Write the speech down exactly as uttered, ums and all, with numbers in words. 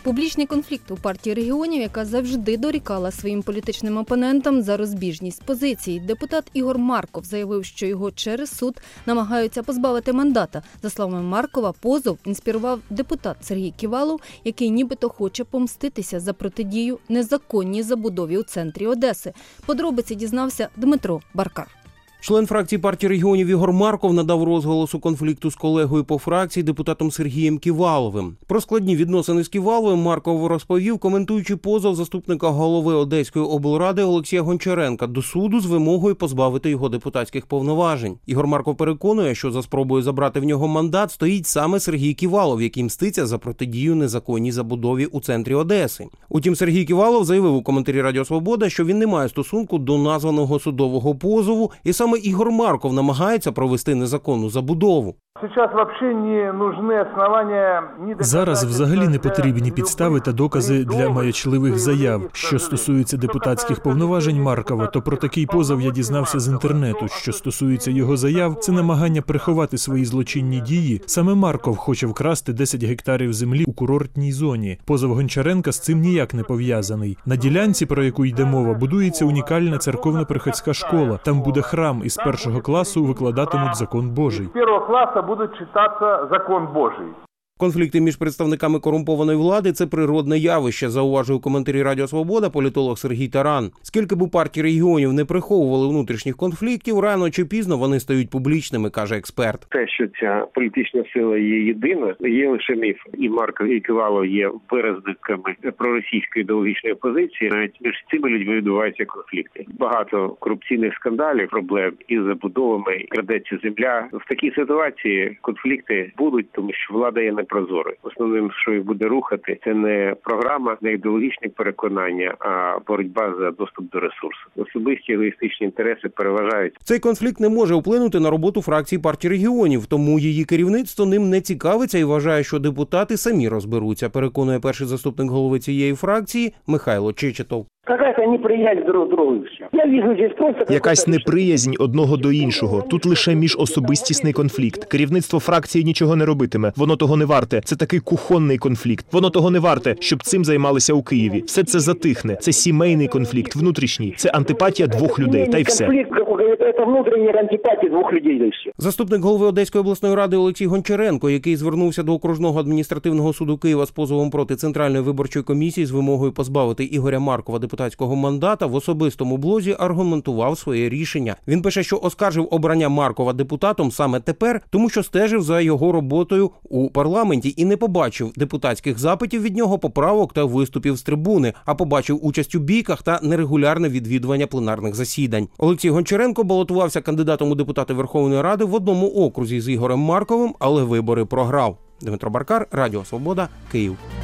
Публічний конфлікт у партії регіонів, яка завжди дорікала своїм політичним опонентам за розбіжність позицій. Депутат Ігор Марков заявив, що його через суд намагаються позбавити мандата. За словами Маркова, позов інспірував депутат Сергій Ківалов, який нібито хоче помститися за протидію незаконній забудові у центрі Одеси. Подробиці дізнався Дмитро Баркар. Член фракції партії регіонів Ігор Марков надав розголос у конфлікту з колегою по фракції депутатом Сергієм Ківаловим. Про складні відносини з Ківаловим Марков розповів, коментуючи позов заступника голови Одеської облради Олексія Гончаренка до суду з вимогою позбавити його депутатських повноважень. Ігор Марков переконує, що за спробою забрати в нього мандат стоїть саме Сергій Ківалов, який мститься за протидію незаконній забудові у центрі Одеси. Утім, Сергій Ківалов заявив у коментарі Радіо Свобода, що він не має стосунку до названого судового позову, і саме Саме Ігор Марков намагається провести незаконну забудову. Зараз взагалі не потрібні підстави та докази для маячливих заяв. Що стосується депутатських повноважень Маркова, то про такий позов я дізнався з інтернету. Що стосується його заяв, це намагання приховати свої злочинні дії. Саме Марков хоче вкрасти десять гектарів землі у курортній зоні. Позов Гончаренка з цим ніяк не пов'язаний. На ділянці, про яку йде мова, будується унікальна церковно-приходська школа. Там буде храм, і з першого класу викладатимуть закон Божий. Будуть читатися закон Божий. Конфлікти між представниками корумпованої влади – це природне явище, зауважує у коментарі Радіо Свобода політолог Сергій Таран. Скільки б у партії регіонів не приховували внутрішніх конфліктів, рано чи пізно вони стають публічними, каже експерт. Те, що ця політична сила є єдина, є лише міф. І Марков, і Ківалов є виразниками проросійської ідеологічної позиції. Навіть між цими людьми відбуваються конфлікти. Багато корупційних скандалів, проблем із забудовами, крадеться земля. В такій ситуації конфлікти будуть, тому що влада є не прозорий. Основним, що їх буде рухати, це не програма, не ідеологічні переконання, а боротьба за доступ до ресурсу. Особисті егоїстичні інтереси переважають. Цей конфлікт не може вплинути на роботу фракції партії регіонів, тому її керівництво ним не цікавиться і вважає, що депутати самі розберуться, переконує перший заступник голови цієї фракції Михайло Чечетов. Якась неприязнь одного до іншого. Тут лише міжособистісний конфлікт. Керівництво фракції нічого не робитиме. Воно того не варте. Це такий кухонний конфлікт. Воно того не варте, щоб цим займалися у Києві. Все це затихне. Це сімейний конфлікт, внутрішній. Це антипатія двох людей. Та й все. Заступник голови Одеської обласної ради Олексій Гончаренко, який звернувся до окружного адміністративного суду Києва з позовом проти Центральної виборчої комісії з вимогою позбавити Ігоря Маркова депутатського мандата, в особистому блозі аргументував своє рішення. Він пише, що оскаржив обрання Маркова депутатом саме тепер, тому що стежив за його роботою у парламенті і не побачив депутатських запитів від нього, поправок та виступів з трибуни, а побачив участь у бійках та нерегулярне відвідування пленарних засідань. Олексій Гончаренко балотувався кандидатом у депутати Верховної Ради в одному окрузі з Ігорем Марковим, але вибори програв. Дмитро Баркар, Радіо Свобода, Київ.